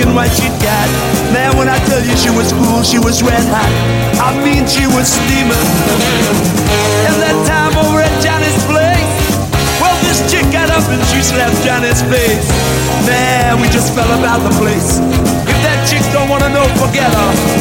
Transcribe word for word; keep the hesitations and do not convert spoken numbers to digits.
asking what she'd got. Man, when I tell you she was cool, she was red hot. I mean, she was steaming. And that time over at Johnny's place, well, this chick got up and she slapped Johnny's face. Man, we just fell about the place. If that chick don't wanna know, forget her.